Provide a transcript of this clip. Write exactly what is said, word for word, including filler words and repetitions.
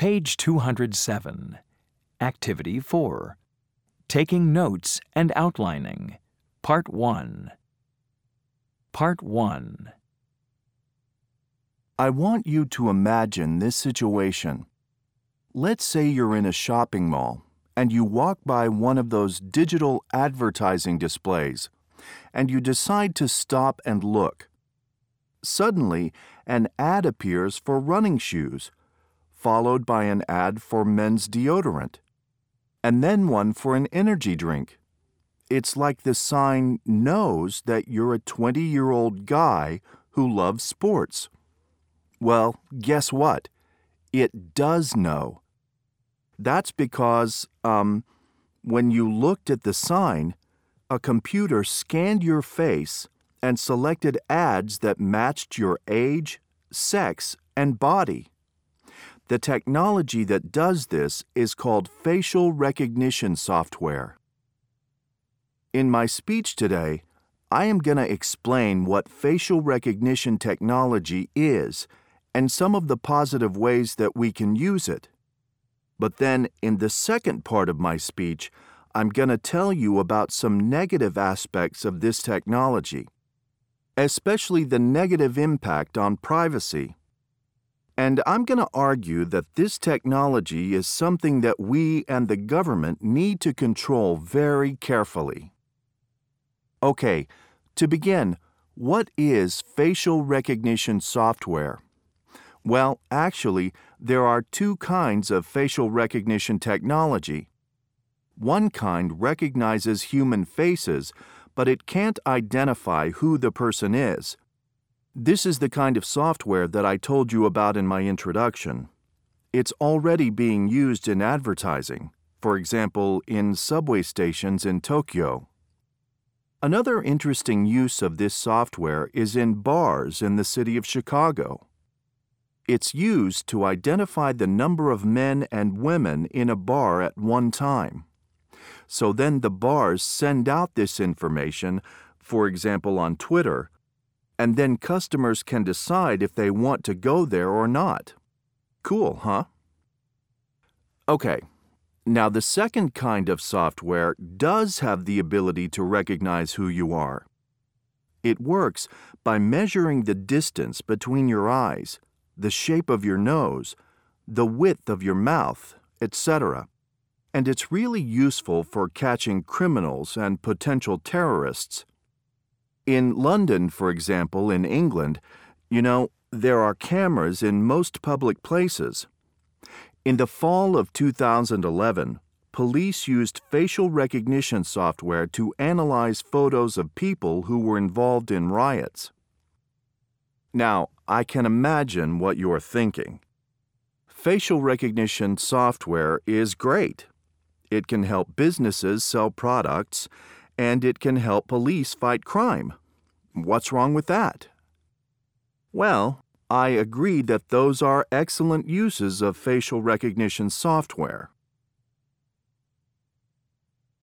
Page two hundred seven. Activity four. Taking Notes and Outlining. Part one. Part one. I want you to imagine this situation. Let's say you're in a shopping mall and you walk by one of those digital advertising displays and you decide to stop and look. Suddenly, an ad appears for running shoes, followed by an ad for men's deodorant, and then one for an energy drink. It's like the sign knows that you're a twenty-year-old guy who loves sports. Well, guess what? It does know. That's because, um, when you looked at the sign, a computer scanned your face and selected ads that matched your age, sex, and body. The technology that does this is called facial recognition software. In my speech today, I am going to explain what facial recognition technology is and some of the positive ways that we can use it. But then, in the second part of my speech, I'm going to tell you about some negative aspects of this technology, especially the negative impact on privacy. And I'm going to argue that this technology is something that we and the government need to control very carefully. Okay, to begin, what is facial recognition software? Well, actually, there are two kinds of facial recognition technology. One kind recognizes human faces, but it can't identify who the person is. This is the kind of software that I told you about in my introduction. It's already being used in advertising, for example, in subway stations in Tokyo. Another interesting use of this software is in bars in the city of Chicago. It's used to identify the number of men and women in a bar at one time. So then the bars send out this information, for example on Twitter, and then customers can decide if they want to go there or not. Cool, huh? Okay, now the second kind of software does have the ability to recognize who you are. It works by measuring the distance between your eyes, the shape of your nose, the width of your mouth, et cetera. And it's really useful for catching criminals and potential terrorists. In London, for example, in England, you know, there are cameras in most public places. In the fall of two thousand eleven, police used facial recognition software to analyze photos of people who were involved in riots. Now, I can imagine what you're thinking. Facial recognition software is great. It can help businesses sell products, and it can help police fight crime. What's wrong with that? Well, I agree that those are excellent uses of facial recognition software.